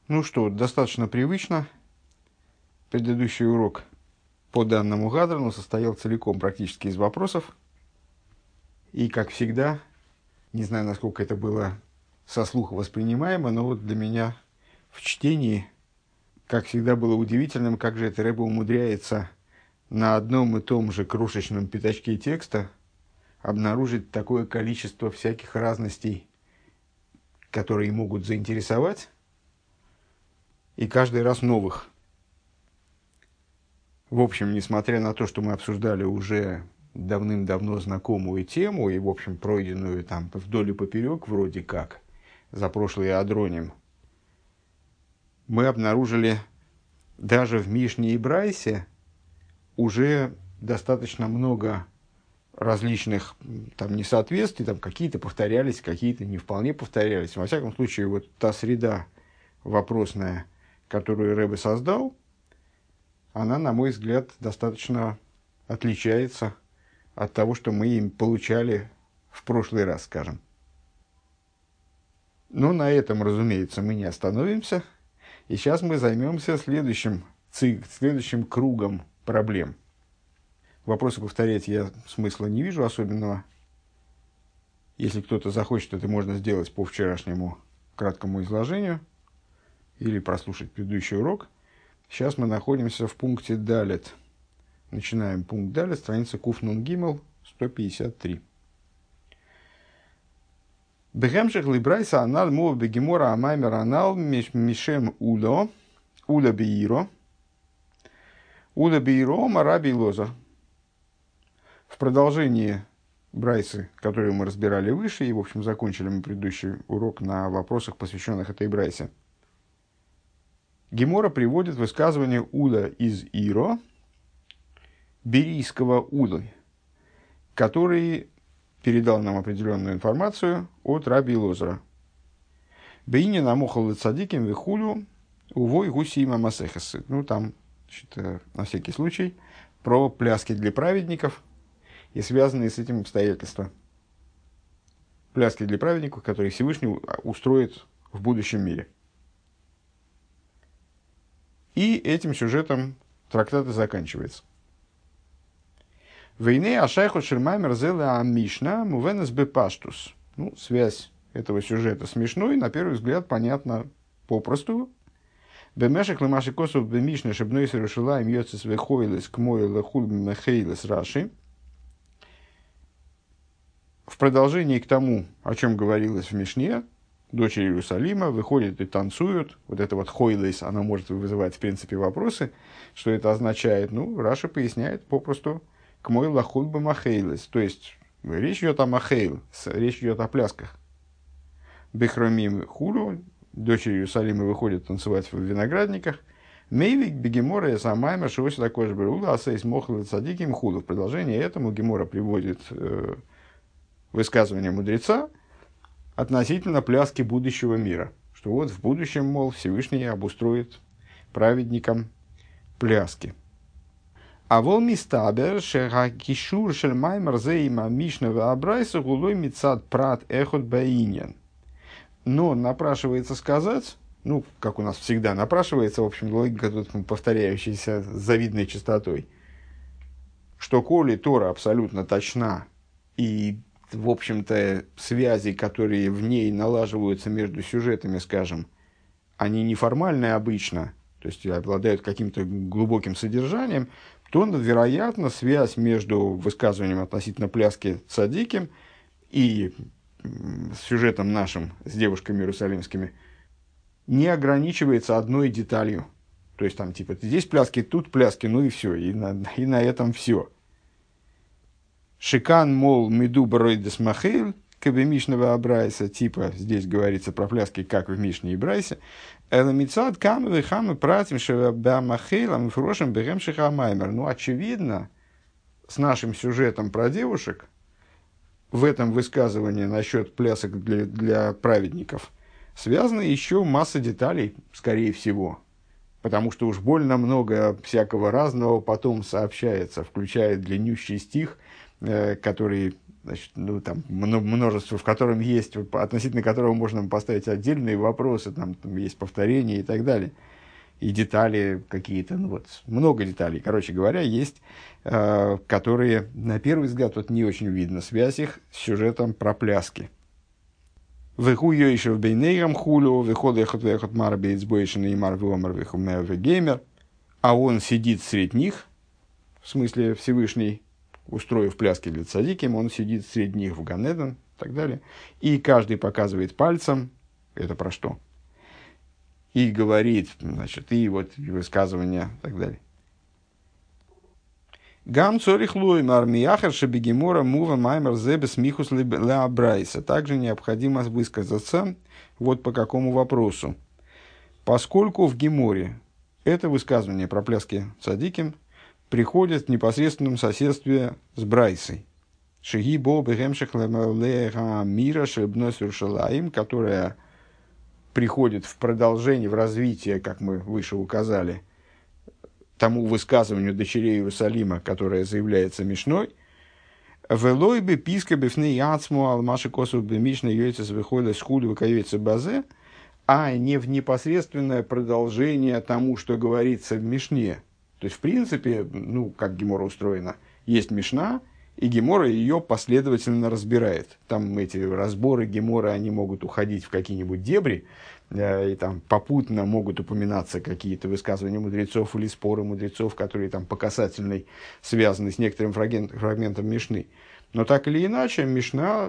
Ну что, достаточно привычно. Предыдущий урок по данному Гадрану состоял целиком практически из вопросов. И, как всегда, не знаю, насколько это было со слуха воспринимаемо, но вот для меня в чтении, как всегда, было удивительным, как же это Рэбе умудряется на одном и том же крошечном пятачке текста обнаружить такое количество всяких разностей, которые могут заинтересовать, и каждый раз новых. В общем, несмотря на то, что мы обсуждали уже давным-давно знакомую тему и, в общем, пройденную там вдоль и поперек, вроде как, за прошлый Адроним, мы обнаружили даже в Мишне и Брайсе уже достаточно много различных там несоответствий, там какие-то повторялись, какие-то не вполне повторялись. Во всяком случае, вот та среда вопросная, которую Рэбе создал, она, на мой взгляд, достаточно отличается от того, что мы им получали в прошлый раз, скажем. Но на этом, разумеется, мы не остановимся. И сейчас мы займемся следующим кругом проблем. Вопросы повторять я смысла не вижу особенного. Если кто-то захочет, это можно сделать по вчерашнему краткому изложению или прослушать предыдущий урок. Сейчас мы находимся в пункте Далет. Начинаем пункт Далет, страница Куф Нун Гимел, 153. Бехемших либрайса анал мов бегемора амаймер анал мишем ула бииро мараби лоза. В продолжении брайсы, которую мы разбирали выше, и, в общем, закончили мы предыдущий урок на вопросах, посвященных этой брайсе, Гемора приводит высказывание Ула из Иро, берийского Улы, который передал нам определенную информацию от Раби Лозера. Бейни намохал цадиким вихулю увой гусима масехасы. Ну, там, на всякий случай, про пляски для праведников и связанные с этим обстоятельства. Пляски для праведников, которые Всевышний устроит в будущем мире. И этим сюжетом трактат и заканчивается. Войне ашайху шермаймер зела амишна мувенес бепаштус. Ну, связь этого сюжета смешной, на первый взгляд, понятно попросту. Бемешек лемаши косов бемишна шебной совершила им йоцес вехойлес к мой лехуль мехейлес раши. В продолжении к тому, о чем говорилось в Мишне, дочери Иерусалима выходят и танцуют. Вот это вот хойлес, она может вызывать, в принципе, вопросы. Что это означает? Ну, Раша поясняет попросту к мой лахуль бы махейлес. То есть, речь идет о махейл, речь идет о плясках. Бехромим хулю, дочери Иерусалима выходят танцевать в виноградниках. Мейвик бегемора и самайма шивоси такой же берула, асейс мохлы цадиким худу. В продолжение этому Гемора приводит высказывание мудреца относительно пляски будущего мира. Что вот в будущем, мол, Всевышний обустроит праведникам пляски. А вол мистабер шехакишур шельмаймер зейма мишнева абрайса гулой мицад прат эхот баиньян. Но напрашивается сказать, ну, как у нас всегда напрашивается, в общем, логика тут повторяющаяся с завидной частотой, что коли Тора абсолютно точна и в общем-то, связи, которые в ней налаживаются между сюжетами, скажем, они неформальные обычно, то есть обладают каким-то глубоким содержанием, то, вероятно, связь между высказыванием относительно пляски цадиким и сюжетом нашим с девушками иерусалимскими не ограничивается одной деталью. То есть, там, типа, здесь пляски, тут пляски, ну и все, и на этом все. Шикан, мол, меду баройдес махейл, кабе мишного абрайса, типа, здесь говорится про пляски, как в Мишне и Брайсе. Эламицад камы хамы пратим шеба махейлам фрошем берем шихамаймер. Ну, очевидно, с нашим сюжетом про девушек, в этом высказывании насчет плясок для праведников, связана еще масса деталей, скорее всего. Потому что уж больно много всякого разного потом сообщается, включая длиннющий стих, который значит, ну, там множество, в котором есть, относительно которого можно поставить отдельные вопросы, там есть повторения и так далее. И детали какие-то, ну вот, много деталей. Короче говоря, есть, которые, на первый взгляд, вот не очень видно связь их с сюжетом про пляски. Веху йойшев бейнейгам хулю, веход эхот вехот мар бейцбойшин и мар вомар вехумер вегеймер. А он сидит среди них, в смысле Всевышний, устроив пляски для цадиким, он сидит среди них в Ганеден и так далее. И каждый показывает пальцем, это про что? И говорит, значит, и вот высказывания и так далее. Гам цорих луим армияхар шебегемора мува маймер зебес михус леабрайса. Также необходимо высказаться вот по какому вопросу. Поскольку в Геморе это высказывание про пляски цадиким приходит в непосредственном соседстве с Брайсой. Шеги бо бегемших лега мира шебнос Иерушалаим, которая приходит в продолжение, в развитие, как мы выше указали, тому высказыванию дочерей Иерусалима, которое заявляется Мишной, «Велой бы писка бифны яцму алмаши косу бы мишна йойцес выхода с хули выкаёйца базе», а не в непосредственное продолжение тому, что говорится в Мишне. То есть, в принципе, ну, как Гемора устроена, есть Мишна, и Гемора ее последовательно разбирает. Там эти разборы Гемора, они могут уходить в какие-нибудь дебри, и там попутно могут упоминаться какие-то высказывания мудрецов или споры мудрецов, которые там по касательной связаны с некоторым фрагментом Мишны. Но так или иначе, Гемора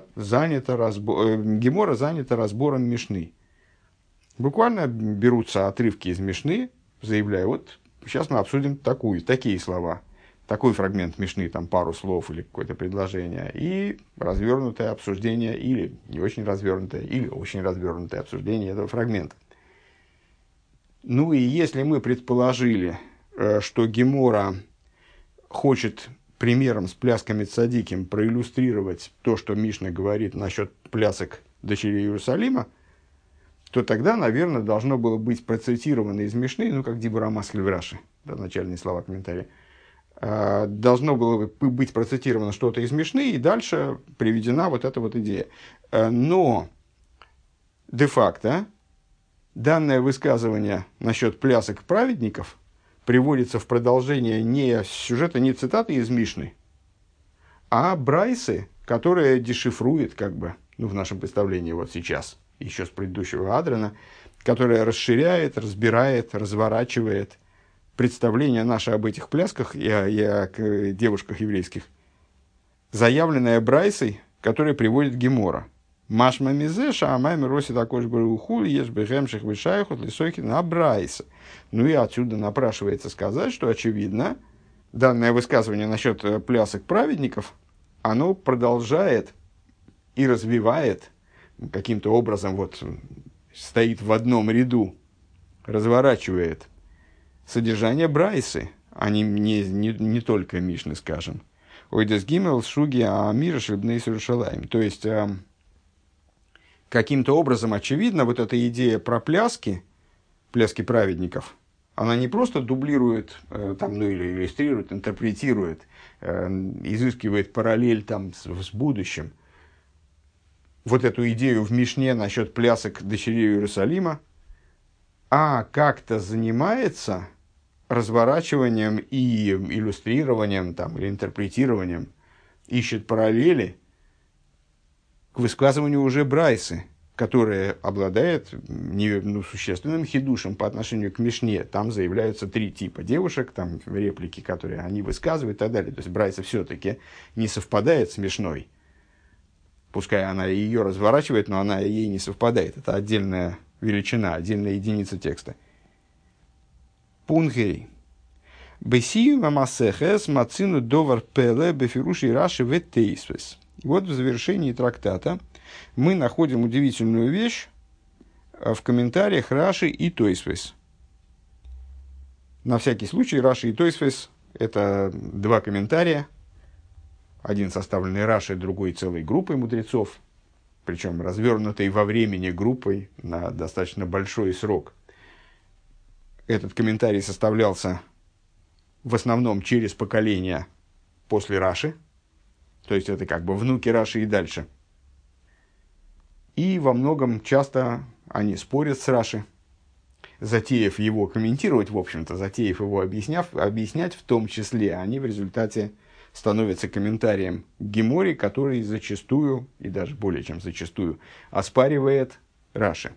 занята разбором Мишны. Буквально берутся отрывки из Мишны, заявляя, вот сейчас мы обсудим такие слова, такой фрагмент Мишны, там пару слов или какое-то предложение, и развернутое обсуждение, или не очень развернутое, или очень развернутое обсуждение этого фрагмента. Ну и если мы предположили, что Гемора хочет примером с плясками цадиким проиллюстрировать то, что Мишна говорит насчет плясок дочерей Иерусалима, то тогда, наверное, должно было быть процитировано из Мишны, ну, как Дибур Амасль в Раши, да, начальные слова комментария. Должно было быть процитировано что-то из Мишны, и дальше приведена вот эта вот идея. Но, де-факто, данное высказывание насчет плясок праведников приводится в продолжение не сюжета, не цитаты из Мишны, а Брайсы, которая дешифрует, как бы, ну, в нашем представлении вот сейчас, еще с предыдущего Адрена, которая расширяет, разбирает, разворачивает представление наше об этих плясках и о девушках еврейских, заявленное Брайсой, которая приводит Гемора. Машма мизеша, а маймер росит акош барухуль, ешь бехемших вышайхот, лисойки на Брайса. Ну и отсюда напрашивается сказать, что, очевидно, данное высказывание насчет плясок праведников, оно продолжает и развивает, каким-то образом вот стоит в одном ряду, разворачивает содержание Брайсы, а не только Мишны, скажем. Ойдес гимел шуги амира шельбней Иерушалаим. То есть, каким-то образом, очевидно, вот эта идея про пляски праведников, она не просто дублирует, там, ну, или иллюстрирует, интерпретирует, изыскивает параллель там, с будущим, вот эту идею в Мишне насчет плясок дочерей Иерусалима, а как-то занимается разворачиванием и иллюстрированием там, или интерпретированием, ищет параллели к высказыванию уже Брайсы, которая обладает существенным хидушем по отношению к Мишне. Там заявляются 3 типа девушек, там реплики, которые они высказывают и так далее. То есть Брайса все-таки не совпадает с Мишной. Пускай она ее разворачивает, но она ей не совпадает. Это отдельная величина, отдельная единица текста. Пунгей. Бесию мамасехес мацину довар пеле бефируши раши ветейсвес. И вот в завершении трактата мы находим удивительную вещь в комментариях Раши и Тойсвес. На всякий случай Раши и Тойсвес – это 2 комментария, один составленный Раши, другой целой группой мудрецов, причем развернутой во времени группой на достаточно большой срок. Этот комментарий составлялся в основном через поколения после Раши, То есть это как бы внуки Раши и дальше. И во многом часто они спорят с Раши, затеяв его комментировать, в общем-то, затеяв его объяснять, в том числе, они в результате становятся комментарием к Геморе, который зачастую, и даже более чем зачастую, оспаривает Раши.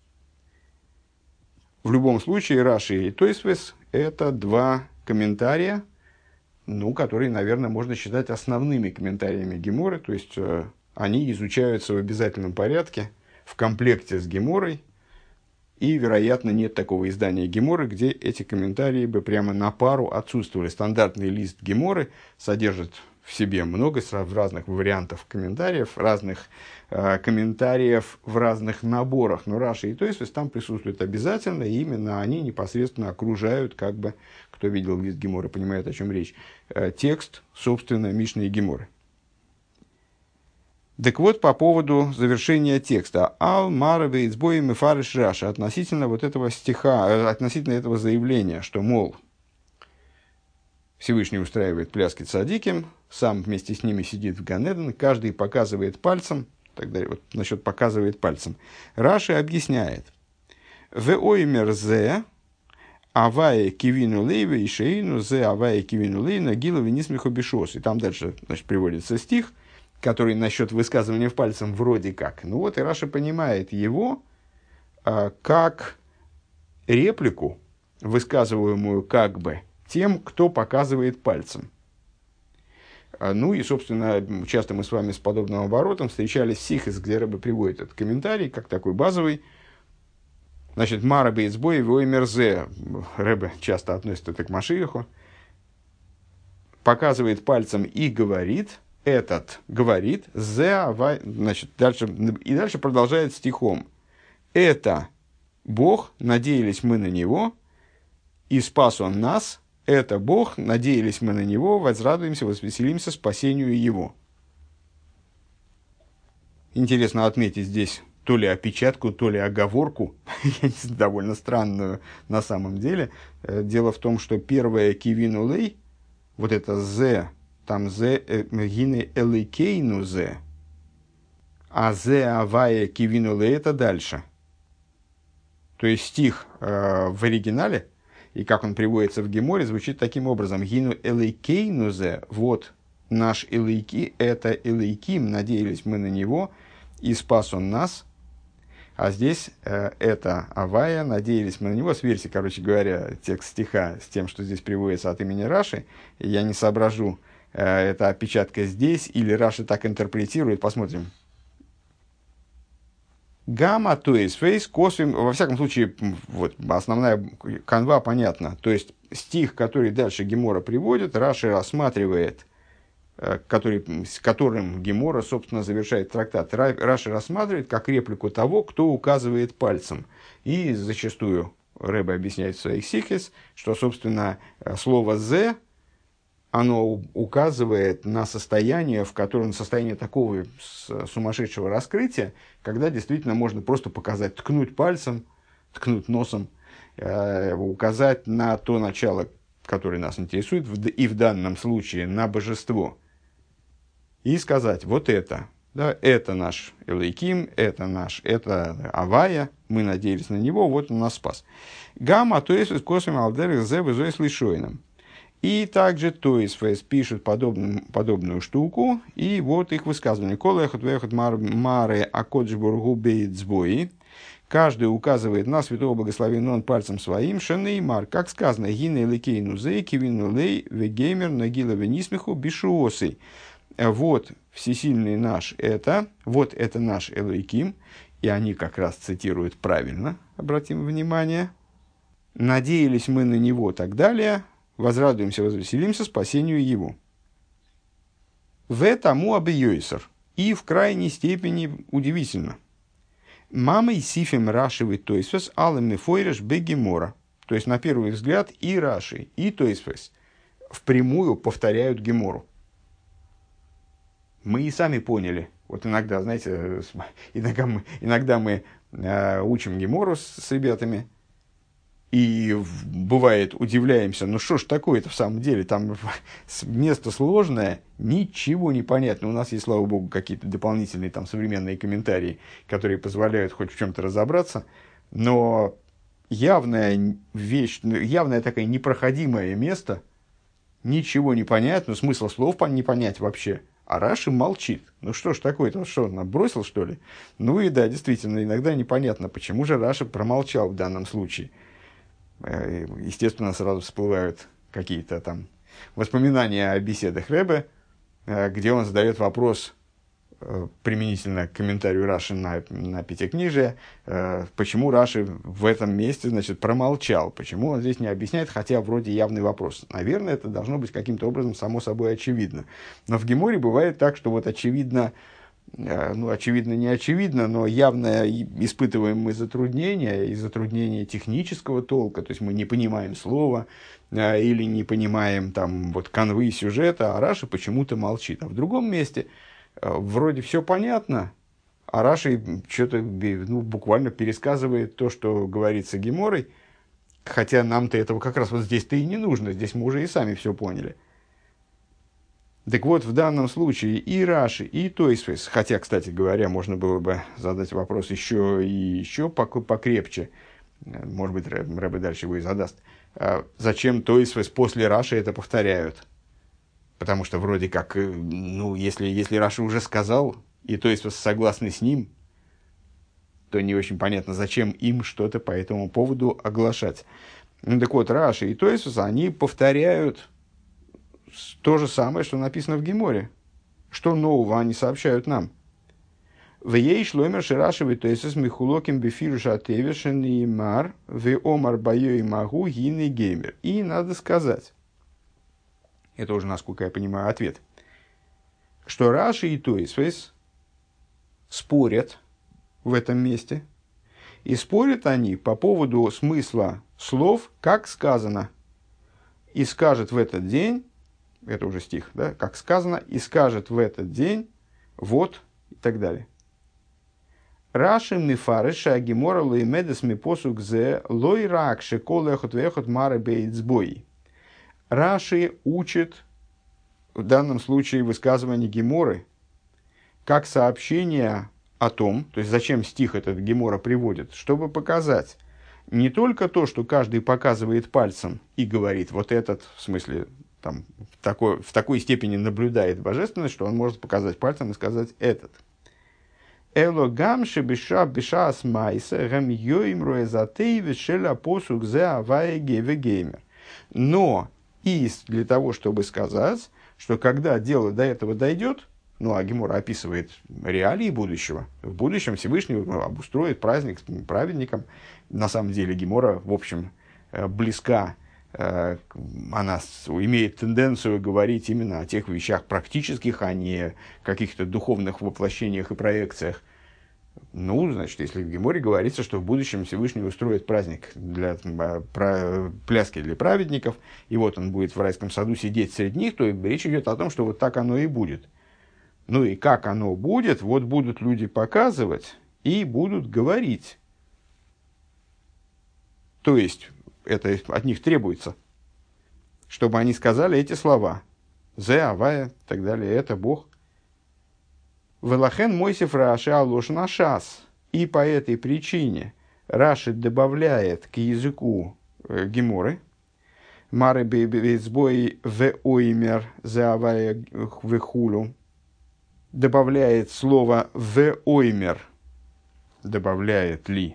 В любом случае, Раши и Тойсвес – это два комментария, которые, наверное, можно считать основными комментариями Геморы, то есть они изучаются в обязательном порядке, в комплекте с Геморой, и, вероятно, нет такого издания Геморы, где эти комментарии бы прямо на пару отсутствовали. Стандартный лист Геморы содержит в себе много разных вариантов комментариев, разных комментариев в разных наборах. Но Раши и Тойсвес там присутствуют обязательно, и именно они непосредственно окружают, как бы, кто видел лист Геморы, понимает, о чем речь, текст, собственно, Мишны и Геморы. Так вот, по поводу завершения текста. Ал мараве избоим и фариш Раша. Относительно вот этого стиха, относительно этого заявления, что, мол, Всевышний устраивает пляски цадиким, сам вместе с ними сидит в Ганеден, каждый показывает пальцем, так далее. Вот насчет показывает пальцем. Раши объясняет. В оймер зе авае кивину лейве и шеину зе авае кивину лейна гилове нисмеху бешос. И там дальше, значит, приводится стих, который насчет высказывания в пальцем вроде как. Ну вот и Раша понимает его как реплику, высказываемую как бы тем, кто показывает пальцем. Ну и, собственно, часто мы с вами с подобным оборотом встречались в Сихес, где Рэбе приводит этот комментарий, как такой базовый. Значит, Мара бейцбой вой мерзе. Рэбе часто относит это к Машиаху. Показывает пальцем и говорит... Этот говорит, значит, дальше продолжает стихом. Это Бог, надеялись мы на Него, и спас Он нас. Это Бог, надеялись мы на Него, возрадуемся, возвеселимся спасению Его. Интересно отметить здесь то ли опечатку, то ли оговорку, довольно странную на самом деле. Дело в том, что первое кивину лей, вот это «зе», там «зе гине элейкейну зе», а «зе авая кивину лей» это дальше. То есть стих в оригинале, и как он приводится в Геморе, звучит таким образом. «Гину элейкейну зе», вот наш элейки, это элейким, надеялись мы на него, и спас он нас. А здесь это авая, надеялись мы на него. Сверьте, короче говоря, текст стиха с тем, что здесь приводится от имени Раши. Я не соображу, это опечатка здесь, или Раши так интерпретирует, посмотрим. Гамма, то есть фейс, косвим, во всяком случае, вот, основная канва понятна. То есть стих, который дальше Гемора приводит, Раши рассматривает, с которым Гемора, собственно, завершает трактат. Раши рассматривает как реплику того, кто указывает пальцем. И зачастую Рэбе объясняет в своих сихес, что, собственно, слово «зе», оно указывает на состояние, в котором состояние такого сумасшедшего раскрытия, когда действительно можно просто показать, ткнуть пальцем, ткнуть носом, указать на то начало, которое нас интересует, и в данном случае на божество, и сказать, вот это, да, это наш Элейким, это Авая, мы надеялись на него, вот он нас спас. Гамма, то есть, косвим алдер зе везоис лишойным. И также Тойсфес пишут подобную штуку, и вот их высказывание. Кола эхот вехот маре акоджбургу бейцбои. Каждый указывает на святого благословенного он пальцем своим. Шанеймар, как сказано, гине лекейну зей, кивину лей, вегеймер, нагила венисмиху, бишуосы. Вот всесильный наш это, вот это наш Элойким, и они как раз цитируют правильно, обратим внимание. Надеялись мы на него, так далее. Возрадуемся, возвеселимся спасению его. В тому абиёйсер. И в крайней степени удивительно. Мама и сифим рашивый тойсфес алым мефойреш бегемора. То есть, на первый взгляд, и Раши, и Тойсфес впрямую повторяют Гемору. Мы и сами поняли. Вот иногда, знаете, иногда мы учим Гемору с ребятами. И бывает, удивляемся, ну что ж такое-то в самом деле, там место сложное, ничего не понятно. У нас есть, слава богу, какие-то дополнительные там современные комментарии, которые позволяют хоть в чем-то разобраться, но явная вещь, явное такое непроходимое место, ничего не понятно, смысл слов не понять вообще. А Раши молчит. Ну что ж такое-то, что, он бросил, что ли? Ну и да, действительно, иногда непонятно, почему же Раши промолчал в данном случае. Естественно, сразу всплывают какие-то там воспоминания о беседах Ребе, где он задает вопрос применительно к комментарию Раши на Пятикнижие, почему Раши в этом месте, значит, промолчал, почему он здесь не объясняет, хотя вроде явный вопрос. Наверное, это должно быть каким-то образом само собой очевидно. Но в Геморе бывает так, что вот очевидно, ну, очевидно, не очевидно, но явно испытываем мы затруднения, и затруднения технического толка, то есть мы не понимаем слова, или не понимаем там вот канвы сюжета, а Раши почему-то молчит. А в другом месте вроде все понятно, а Раши что-то буквально пересказывает то, что говорится Геморой, хотя нам-то этого как раз вот здесь-то и не нужно, здесь мы уже и сами все поняли. Так вот, в данном случае и Раши, и Тойсфес, хотя, кстати говоря, можно было бы задать вопрос еще и еще покрепче, может быть, Рэбе дальше его и задаст, зачем Тойсфес после Раши это повторяют? Потому что вроде как, ну, если Раши уже сказал, и Тойсфес согласны с ним, то не очень понятно, зачем им что-то по этому поводу оглашать. Ну, так вот, Раши и Тойсфес, они повторяют то же самое, что написано в Геморе. Что нового они сообщают нам? В ей шломер ширашевый тойсес михулоким бефируша тевешен и мар в омар бою и магу гины геймер. И надо сказать, это уже, насколько я понимаю, ответ, что Раши и Тойсфес спорят в этом месте, и спорят они по поводу смысла слов, как сказано. И скажет в этот день, это уже стих, да, как сказано, и скажет в этот день, вот, и так далее. Раши мифарыша агимора лоимедес мипосук зе лой ракши колехот вехот мары бейтсбой. Раши учит в данном случае высказывание Геморы как сообщение о том, то есть зачем стих этот Гемора приводит, чтобы показать не только то, что каждый показывает пальцем и говорит, вот этот, в смысле, там, в такой степени наблюдает божественность, что он может показать пальцем и сказать этот. Эло гамши биша биша асмайса гам йоим роезатей вешеля посук зе авае геве геймер. Но и для того, чтобы сказать, что когда дело до этого дойдет, ну, а Гемора описывает реалии будущего. В будущем Всевышний обустроит праздник праведникам. На самом деле Гемора, в общем, близка, она имеет тенденцию говорить именно о тех вещах практических, а не каких-то духовных воплощениях и проекциях. Ну, значит, если в Геморе говорится, что в будущем Всевышний устроит праздник для пляски для праведников, и вот он будет в райском саду сидеть среди них, то речь идет о том, что вот так оно и будет. Ну и как оно будет, вот будут люди показывать и будут говорить. То есть, это от них требуется, чтобы они сказали эти слова. Зе, Авая, и так далее, это Бог. Велахен Мойсеф Раши алош на шас. И по этой причине Раши добавляет к языку Геморы Мары бейбейцбой в оймер зе Авая в хулю. Добавляет слово в оймер. Добавляет ли?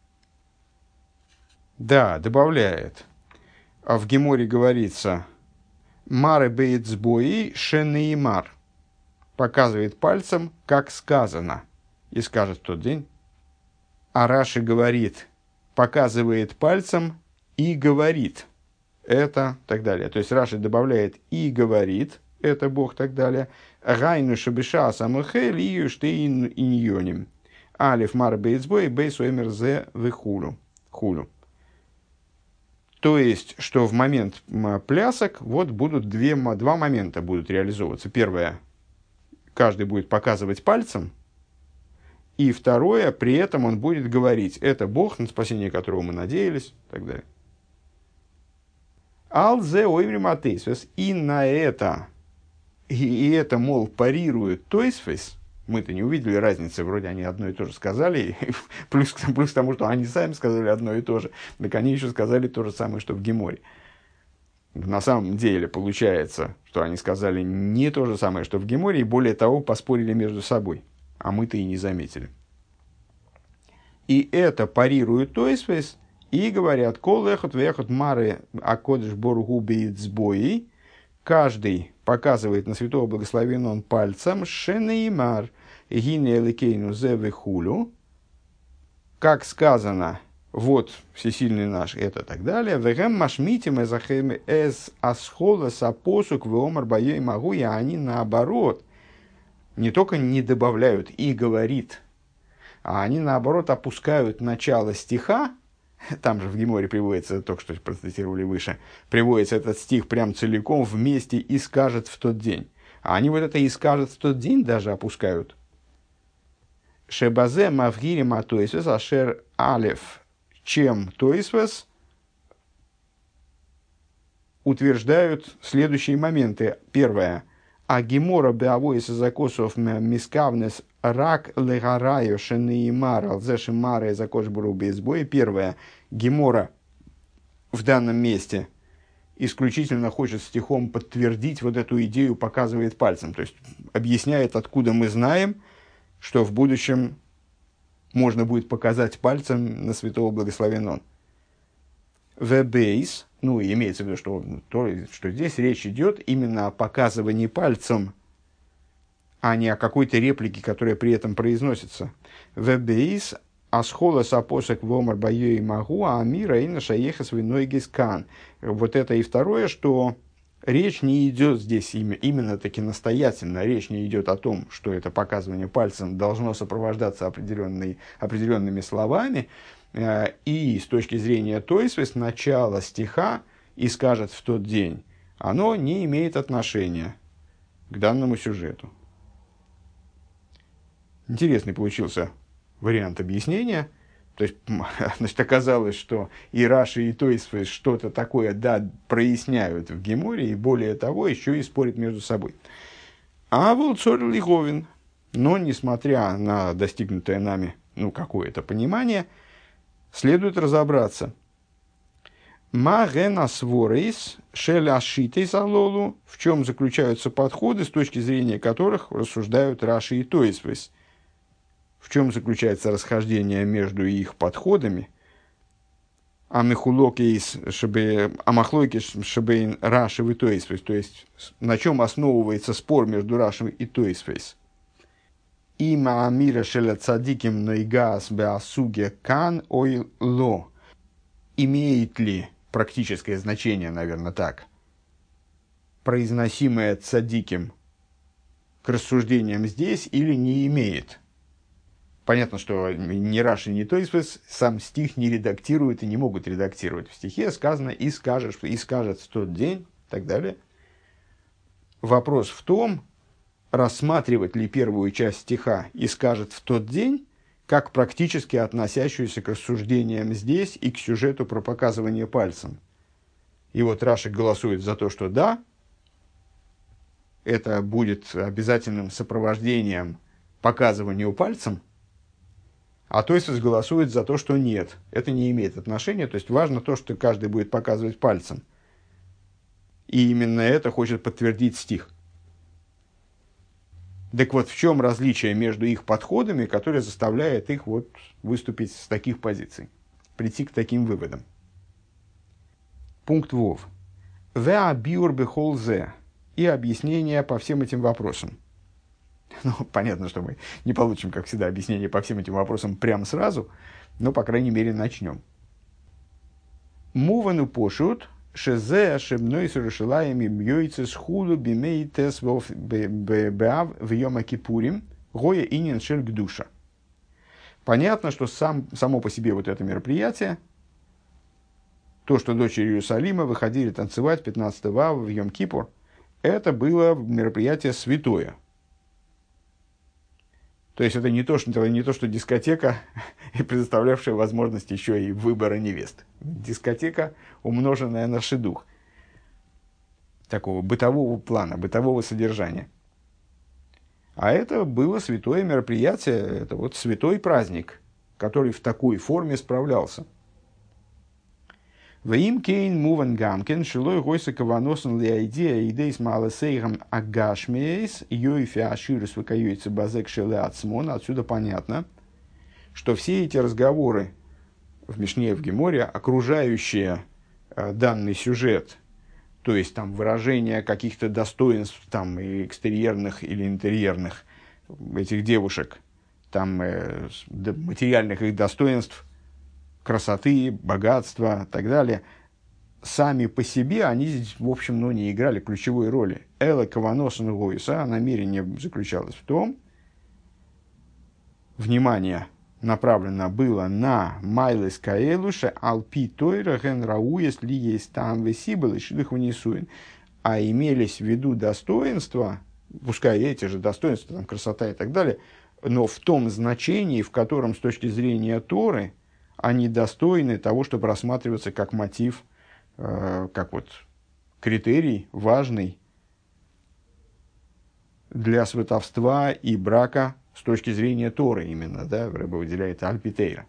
Да, добавляет. А в Геморе говорится «Мары бейцбои шенеймар». Показывает пальцем, как сказано. И скажет в тот день. А Раши говорит, показывает пальцем и говорит. Это так далее. То есть Раши добавляет и говорит, это Бог так далее. Гайну шабиша самухель и юштейн иньоним. Алиф мар бейцбой бейс оймер зе вехулю. То есть, что в момент плясок вот будут два момента будут реализовываться. Первое, каждый будет показывать пальцем. И второе, при этом он будет говорить, это Бог, на спасение которого мы надеялись, и так далее. Алзе ойвриматейсвес. И это, мол, парирует тойсвес. Мы-то не увидели разницы, вроде они одно и то же сказали, плюс к тому, что они сами сказали одно и то же, так они еще сказали то же самое, что в Геморе. На самом деле получается, что они сказали не то же самое, что в Геморе, и более того, поспорили между собой, а мы-то и не заметили. И это парирует тойсвес, и говорят, кол эхот вехот мары акодыш боргу бейцбои, каждый показывает на святого благословен он пальцем, шенеймар гине эликейну зевы хулю, как сказано, вот всесильный наш, это так далее, вегем машмитим эзахем эз асхола сапосук веомар баей магу, и они наоборот, не только не добавляют и говорит, а они наоборот опускают начало стиха. Там же в Геморе приводится, только что процитировали выше, приводится этот стих прям целиком вместе «и скажет в тот день». А они вот это «и скажет в тот день» даже опускают. Шебазе мавгири матойсвес ашер алев, чем тойсвес утверждают следующие моменты. Первое. А Гемора беавоис закосов мискавнес рак легараю шенеймар алзешимара закош буру безбой. Первое. Гемора в данном месте исключительно хочет стихом подтвердить вот эту идею, показывает пальцем. То есть объясняет, откуда мы знаем, что в будущем можно будет показать пальцем на святого благословен он. Вебейс, ну, имеется в виду, что здесь речь идет именно о показывании пальцем, а не о какой-то реплике, которая при этом произносится. Вебейс, асхола сапосек вомар баёй магу, а мира и нашаехас виной гискан. Вот это и второе, что речь не идет здесь именно таки настоятельно, речь не идет о том, что это показывание пальцем должно сопровождаться определенными словами, и с точки зрения тойсвес начало стиха «и скажет в тот день», оно не имеет отношения к данному сюжету. Интересный получился вариант объяснения. То есть, значит, оказалось, что и Раши, и Тойсвес что-то такое, да, проясняют в Геморе, и более того, еще и спорят между собой. А Волцор Лиговин, но, несмотря на достигнутое нами, какое-то понимание, следует разобраться. Магена сворейс шеляшитейс алолу, в чем заключаются подходы, с точки зрения которых рассуждают Раши и Тойсвес. В чем заключается расхождение между их подходами? Амахлойкис шебейн Раши и Тойсвес, то есть на чем основывается спор между Раши и Тойсвес. Има амира шеля цадиким нойгас беасуге кан ой ло. Имеет ли практическое значение, наверное, так, произносимое цадиким к рассуждениям здесь или не имеет? Понятно, что ни Раши, ни Тойсвес сам стих не редактируют и не могут редактировать. В стихе сказано «и скажет в тот день» и так далее. Вопрос в том, рассматривать ли первую часть стиха «и скажет в тот день» как практически относящуюся к рассуждениям здесь и к сюжету про показывание пальцем. И вот Раши голосует за то, что да, это будет обязательным сопровождением показыванию пальцем, а Тойсвес голосует за то, что нет, это не имеет отношения, то есть важно то, что каждый будет показывать пальцем. И именно это хочет подтвердить стих. Так вот, в чем различие между их подходами, которое заставляет их вот выступить с таких позиций, прийти к таким выводам? Пункт ВОВ. «Веа биур бехолзе» и объяснение по всем этим вопросам. Понятно, что мы не получим, как всегда, объяснение по всем этим вопросам прямо сразу, но, по крайней мере, начнем. «Мувану пошут» шезе ошибной совершилаями бьёйцы схулу бимей тес беав в йома кипурим гоя инин шельг душа. Понятно, что само по себе вот это мероприятие, то, что дочери Иерусалима выходили танцевать 15 ава в Йом-Кипур, это было мероприятие святое. То есть это не то, что дискотека, и предоставлявшая возможность еще и выбора невест. Дискотека, умноженная на шидух. такого бытового плана, бытового содержания. А это было святое мероприятие, это вот святой праздник, который в такой форме справлялся. Ваим кейн муван гамкен шилой гойса каваносен ли идея идейс малосейгам агашмейс йойфи аширус выкаюется базек шеле ацмон. Отсюда понятно, что все эти разговоры в Мишне и в Геморе, окружающие данный сюжет, то есть там выражение каких-то достоинств там, и экстерьерных или интерьерных этих девушек, там, материальных их достоинств, красоты, богатства и так далее, сами по себе они здесь, в общем, ну, не играли ключевой роли. Эла каваносен гойса, намерение заключалось в том, внимание направлено было на майлес каэлуша алпи тойра ген рауес ли есть там весибл и шидых внесуин, а имелись в виду достоинства, пускай эти же достоинства, там, красота и так далее, но в том значении, в котором с точки зрения Торы они достойны того, чтобы рассматриваться как мотив, как вот критерий важный для сватовства и брака с точки зрения Торы именно, да, Рэбе выделяет альпитейра.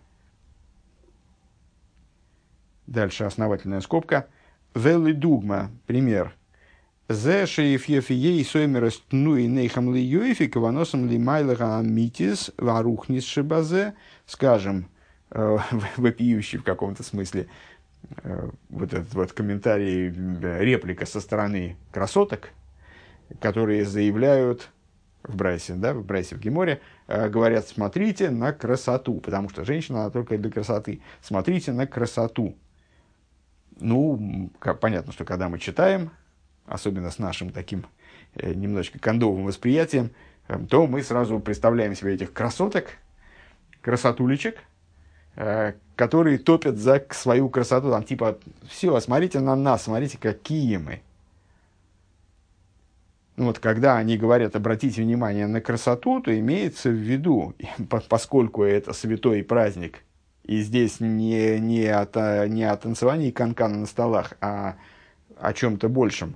Дальше основательная скобка. Велли дугма, пример. Зе шеефьефией соймерес тнуи нейхам ли юэфи каваносам ли майлага амитис варухнис шибазе, скажем, вопиющий в каком-то смысле вот этот вот комментарий, реплика со стороны красоток, которые заявляют в Брайсе, да, в Брайсе в Геморе, говорят, смотрите на красоту, потому что женщина, она только для красоты. Смотрите на красоту. Ну, понятно, что когда мы читаем, особенно с нашим таким немножечко кондовым восприятием, то мы сразу представляем себе этих красоток, красотулечек, которые топят за свою красоту. Там типа, все, смотрите на нас, смотрите, какие мы. Ну, вот, когда они говорят, обратите внимание на красоту, то имеется в виду, поскольку это святой праздник, и здесь не о танцевании канкана на столах, а о чем-то большем,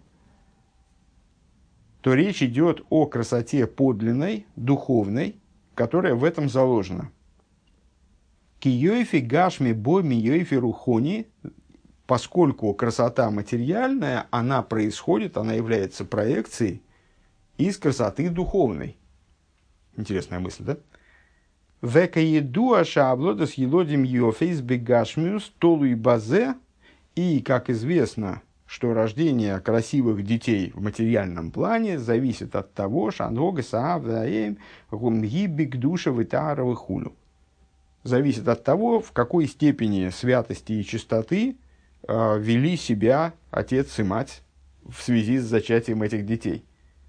то речь идет о красоте подлинной, духовной, которая в этом заложена. Киёйфи гашми боми йойфи рухони, поскольку красота материальная, она происходит, она является проекцией из красоты духовной. Интересная мысль, да? Века едуа шаблодас елодим йофейс бегашмиус толу и базе. И, как известно, что рождение красивых детей в материальном плане зависит от того, шангога саавдаем гумги бигдуша витарова хулю. Зависит от того, в какой степени святости и чистоты вели себя отец и мать в связи с зачатием этих детей.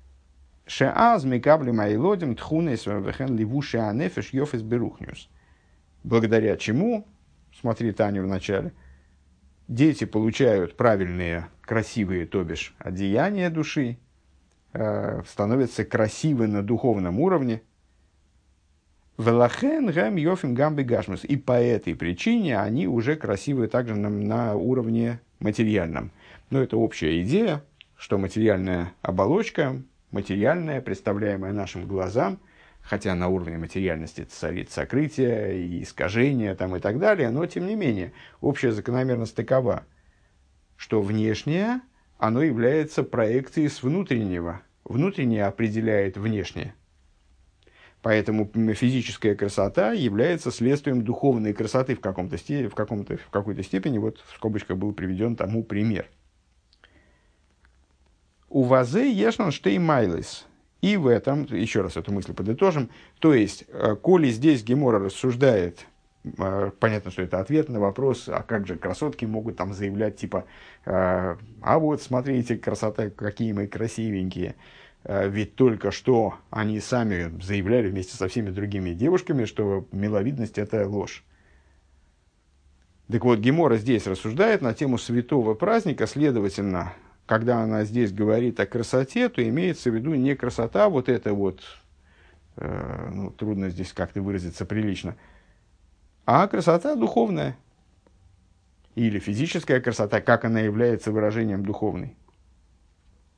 Благодаря чему, смотри Таню в начале, дети получают правильные, красивые, то бишь, одеяния души, становятся красивы на духовном уровне. И по этой причине они уже красивы также на уровне материальном. Но это общая идея, что материальная оболочка, материальная, представляемая нашим глазам, хотя на уровне материальности царит сокрытие и искажение там, и так далее, но тем не менее общая закономерность такова, что внешнее, оно является проекцией с внутреннего. Внутреннее определяет внешнее. Поэтому физическая красота является следствием духовной красоты в какой-то степени. Вот в скобочках был приведен тому пример. У вазе ешнан штей майлес. И в этом, еще раз эту мысль подытожим, то есть, коли здесь Гемора рассуждает, понятно, что это ответ на вопрос, а как же красотки могут там заявлять, типа, а вот смотрите, красота, какие мы красивенькие. Ведь только что они сами заявляли вместе со всеми другими девушками, что миловидность – это ложь. Так вот, Гемора здесь рассуждает на тему святого праздника, следовательно, когда она здесь говорит о красоте, то имеется в виду не красота, вот это вот, ну, трудно здесь как-то выразиться прилично, а красота духовная. Или физическая красота, как она является выражением духовной.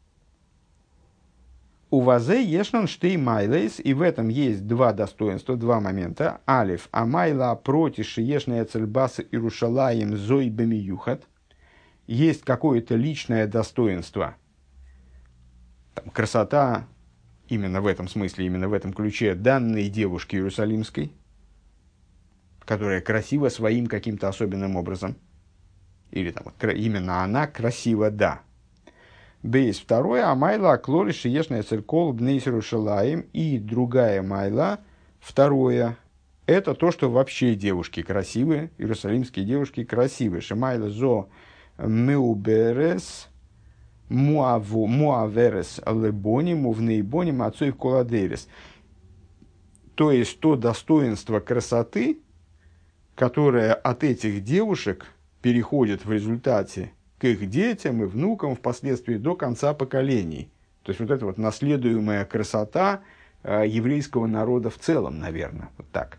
У вазе ешнон штей майлейс, и в этом есть два достоинства, два момента. Алиф, а майла протиши ешная цельбаса Иерушалаим зой бемиюхат. Есть какое-то личное достоинство, там, красота, именно в этом смысле, именно в этом ключе, данной девушки иерусалимской, которая красива своим каким-то особенным образом. Или там, именно она красива, да. Бейс второе, а майла клори шиешная церкол бнейс Иерушалаим. И другая майла, второе, это то, что вообще девушки красивые, иерусалимские девушки красивые. Шимайла зо меуберес муаверес лебоним увнейбоним отцов коладерес. То есть то достоинство красоты, которое от этих девушек переходит в результате к их детям и внукам впоследствии до конца поколений. То есть вот эта вот наследуемая красота еврейского народа в целом, наверное, вот так.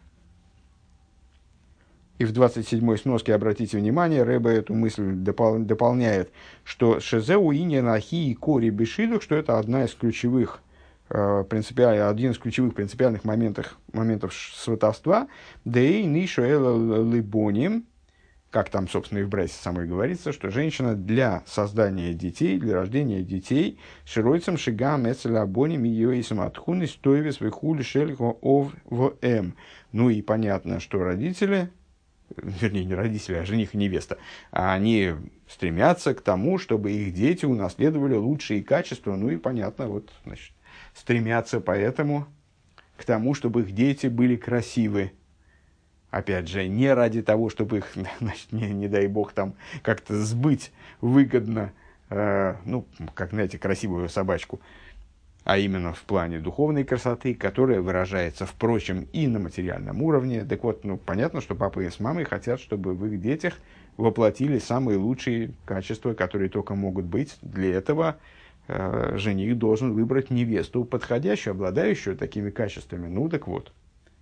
И в 27-й сноске, обратите внимание, Ребе эту мысль дополняет, что шезеу иньян ахи и кори бешидух, что это один из ключевых принципиальных моментов сватовства, дэй нишу эла либоним, как там, собственно, и в Брайсе самой говорится, что женщина для создания детей, для рождения детей, широйцам шигам эцеля абоним ее и саматхуны стоеве свихули шельхо ов в м. Ну и понятно, что родители, вернее, не родители, а жених и невеста, они стремятся к тому, чтобы их дети унаследовали лучшие качества. Ну и понятно, вот, значит, стремятся поэтому к тому, чтобы их дети были красивы. Опять же, не ради того, чтобы их, значит, не дай бог, там как-то сбыть выгодно, ну, как, знаете, красивую собачку, а именно в плане духовной красоты, которая выражается, впрочем, и на материальном уровне. Так вот, ну, понятно, что папа и с мамой хотят, чтобы в их детях воплотили самые лучшие качества, которые только могут быть. Для этого жених должен выбрать невесту, подходящую, обладающую такими качествами. Ну, так вот.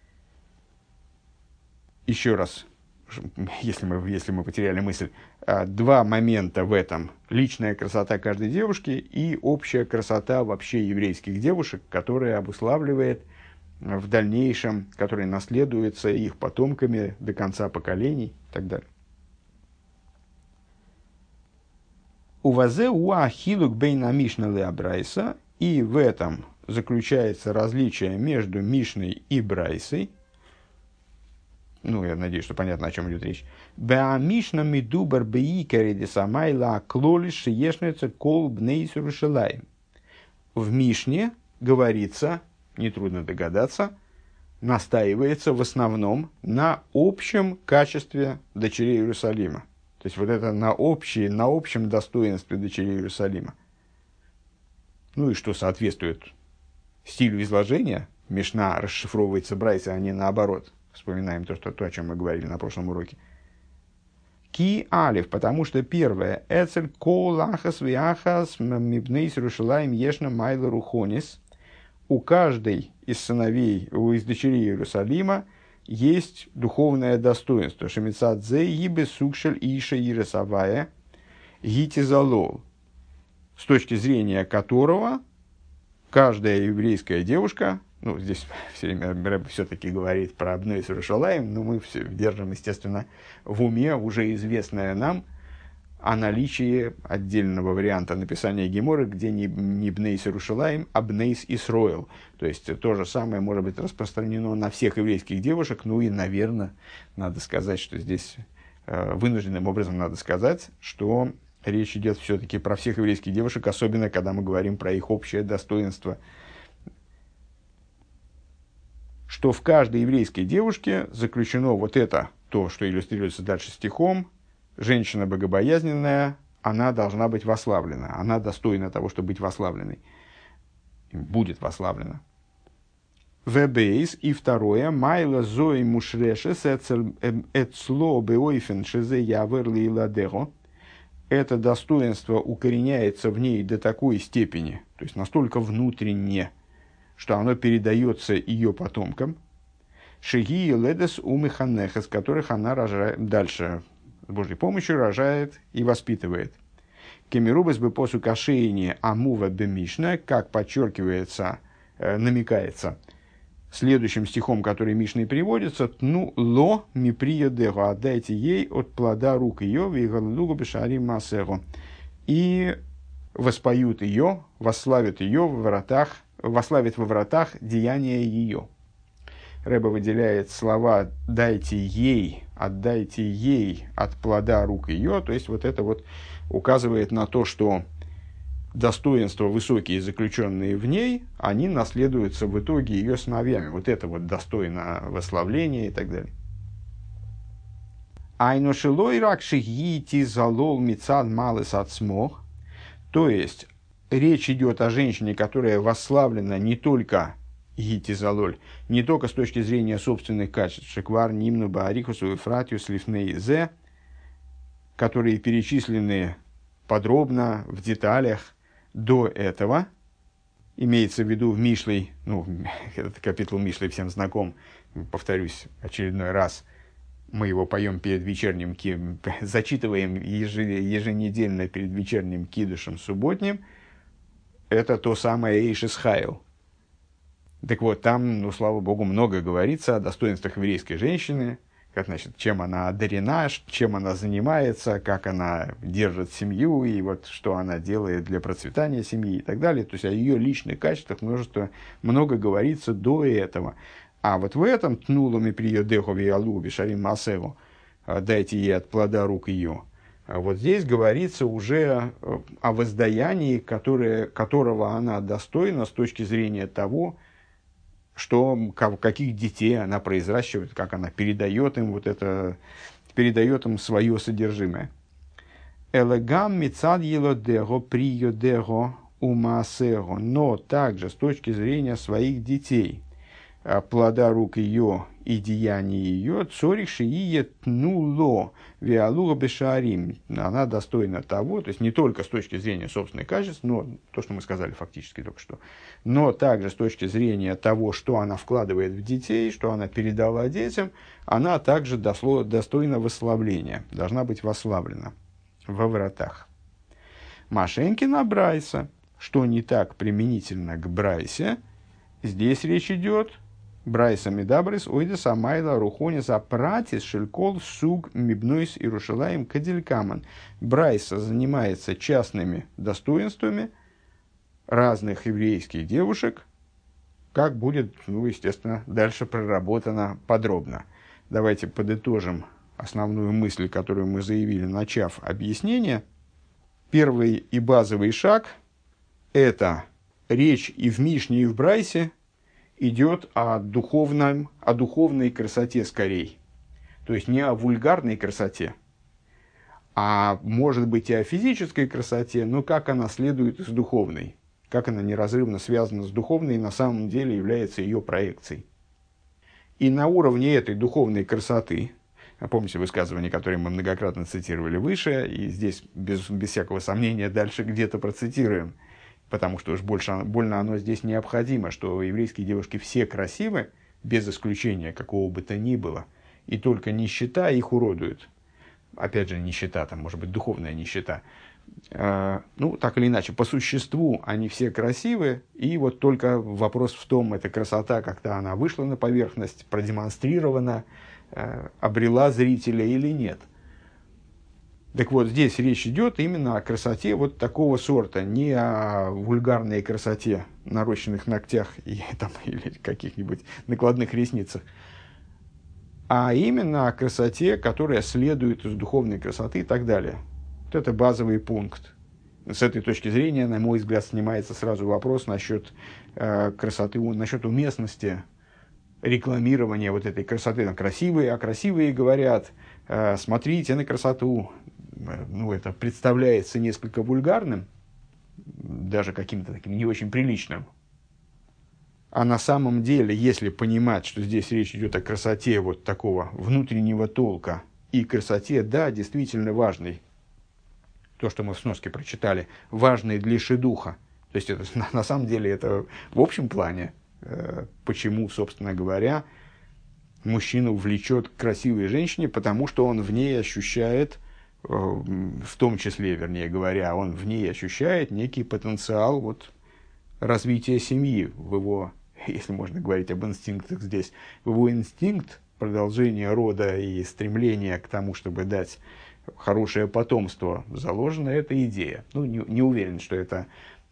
Еще раз, если мы потеряли мысль, два момента в этом. Личная красота каждой девушки и общая красота вообще еврейских девушек, которая обуславливает в дальнейшем, которая наследуется их потомками до конца поколений и так далее. Увазе уахилук бейна мишна леабрайса, и в этом заключается различие между Мишной и Брайсой. Ну, я надеюсь, что понятно, о чем идет речь. Беамишна мидубар беикариди самайла клолиш ешнется кол бнейс Иерушалаим. В Мишне говорится, нетрудно догадаться, настаивается в основном на общем качестве дочерей Иерусалима. То есть, вот это на общем достоинстве дочерей Иерусалима. Ну и что соответствует стилю изложения. Мишна расшифровывается Брайсой, а не наоборот. Вспоминаем то, о чем мы говорили на прошлом уроке. Ки алиф, потому что первое. Эцель кол ахас виахас мибнейс Иерушалаим ешна майла рухонис. У каждой из сыновей, из дочерей Иерусалима есть духовное достоинство. Шемицадзе ибе сукшель иша иресавая гитизалол. С точки зрения которого каждая еврейская девушка, ну, здесь все время Рэб все-таки говорит про Бнейс Иерушалаим, но мы все держим, естественно, в уме уже известное нам о наличии отдельного варианта написания Геморы, где не Бнейс Иерушалаим, а Бнейс Исроэл. То есть, то же самое может быть распространено на всех еврейских девушек. Ну и, наверное, надо сказать, что здесь вынужденным образом надо сказать, что речь идет все-таки про всех еврейских девушек, особенно когда мы говорим про их общее достоинство. Что в каждой еврейской девушке заключено вот это, то, что иллюстрируется дальше стихом. Женщина богобоязненная, она должна быть восславлена. Она достойна того, чтобы быть восславленной. Будет восславлена. Вебейс. И второе. Майла зои мушрешес эцло беойфен шезе явер лейладеро. Это достоинство укореняется в ней до такой степени, то есть настолько внутренне, что оно передается ее потомкам. Шеги ледес умиханеха, с которых она рожает, дальше с Божьей помощью рожает и воспитывает. Кемерубас бы посу кашейни амува бемишна, как подчеркивается, намекается следующим стихом, который Мишной приводится, «Тну ло ми приедегу, отдайте ей от плода рук ее, вигалугу бешари масеру». И воспоют ее, восславят ее в вратах, восславят во вратах деяния ее. Рэбе выделяет слова «дайте ей», «отдайте ей от плода рук ее», то есть вот это вот указывает на то, что достоинства высокие, заключенные в ней, они наследуются в итоге ее сыновьями. Вот это вот достойно восславления и так далее. Айношилой ракших йити залол мицад малыс отсмох. То есть, речь идет о женщине, которая восславлена не только йити залоль, не только с точки зрения собственных качеств, шеквар, нимну, баарихусу, фратиус, лифней, зе, которые перечислены подробно, в деталях, до этого, имеется в виду в Мишлей, ну, этот капитул Мишлей всем знаком, повторюсь очередной раз, мы его поем перед вечерним, зачитываем еженедельно перед вечерним кидушем субботним, это то самое Эйшес Хайл. Так вот, там, ну, слава богу, много говорится о достоинствах еврейской женщины, как, значит, чем она одарена, чем она занимается, как она держит семью, и вот что она делает для процветания семьи и так далее. То есть о ее личных качествах много говорится до этого. А вот в этом «тнулами приодеху виалу бишарим масеву» «дайте ей от плода рук ее». Вот здесь говорится уже о воздаянии, которого она достойна с точки зрения того, каких детей она произращивает, как она передает им передает им свое содержимое. Элегам мицад елодего приодего умасего, но также с точки зрения своих детей, плода рук ее и деяний ее, цорих шиие тнуло виалуга бешарим. Она достойна того, то есть не только с точки зрения собственных качеств, но то, что мы сказали фактически только что, но также с точки зрения того, что она вкладывает в детей, что она передала детям, она также достойна восславления, должна быть восславлена во вратах. Машенькина Брайса, что не так применительно к Брайсе, здесь речь идет Брайса Медабрис, Ойдес Амайла Рухонис Апратис Шелькол Суг Мибнойс Иерушалаим Кадилькаман. Брайса занимается частными достоинствами разных еврейских девушек, как будет, ну, естественно, дальше проработано подробно. Давайте подытожим основную мысль, которую мы заявили, начав объяснение. Первый и базовый шаг – это речь и в Мишне, и в Брайсе идет о духовной красоте скорее. То есть не о вульгарной красоте, а может быть и о физической красоте, но как она следует из духовной, как она неразрывно связана с духовной и на самом деле является ее проекцией. И на уровне этой духовной красоты, помните высказывание, которое мы многократно цитировали выше, и здесь без всякого сомнения дальше где-то процитируем, потому что уж больно оно здесь необходимо, что еврейские девушки все красивы, без исключения какого бы то ни было, и только нищета их уродует. Опять же, нищета, там, может быть, духовная нищета. Ну, так или иначе, по существу они все красивы, и вот только вопрос в том, эта красота как-то она вышла на поверхность, продемонстрирована, обрела зрителя или нет. Так вот, здесь речь идет именно о красоте вот такого сорта, не о вульгарной красоте, нарощенных ногтях или каких-нибудь накладных ресницах, а именно о красоте, которая следует из духовной красоты и так далее. Вот это базовый пункт. С этой точки зрения, на мой взгляд, снимается сразу вопрос насчет красоты, насчет уместности рекламирования вот этой красоты. Там красивые, а красивые говорят, смотрите на красоту. Ну, это представляется несколько вульгарным, даже каким-то таким не очень приличным. А на самом деле, если понимать, что здесь речь идет о красоте вот такого внутреннего толка и красоте, да, действительно важной, то, что мы в сноске прочитали, важной для шедуха, то есть это, на самом деле это в общем плане, почему, собственно говоря, мужчину влечет к красивой женщине, потому что он в ней ощущает в том числе, вернее говоря, он в ней ощущает некий потенциал вот, развития семьи в его, если можно говорить об инстинктах здесь, в его инстинкт продолжения рода и стремление к тому, чтобы дать хорошее потомство, заложена эта идея. Ну, не уверен, что это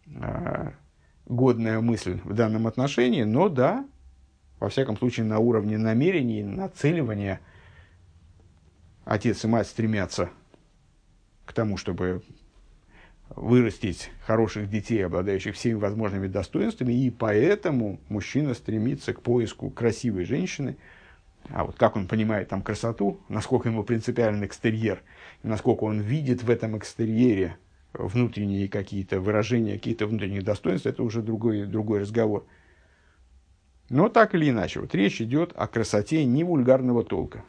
годная мысль в данном отношении, но да, во всяком случае, на уровне намерений, нацеливания отец и мать стремятся к тому, чтобы вырастить хороших детей, обладающих всеми возможными достоинствами, и поэтому мужчина стремится к поиску красивой женщины. А вот как он понимает там красоту, насколько ему принципиален экстерьер, насколько он видит в этом экстерьере внутренние какие-то выражения, какие-то внутренние достоинства, это уже другой разговор. Но так или иначе, вот речь идет о красоте не вульгарного толка.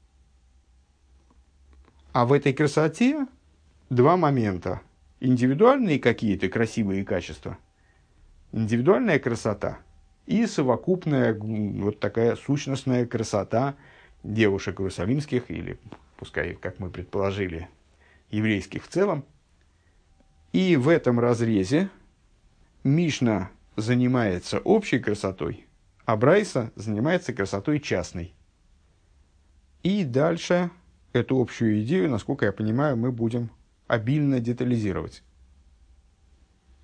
А в этой красоте два момента. Индивидуальные какие-то красивые качества, индивидуальная красота и совокупная вот такая сущностная красота девушек иерусалимских, или, пускай, как мы предположили, еврейских в целом. И в этом разрезе Мишна занимается общей красотой, а Брайса занимается красотой частной. И дальше эту общую идею, насколько я понимаю, мы будем обильно детализировать.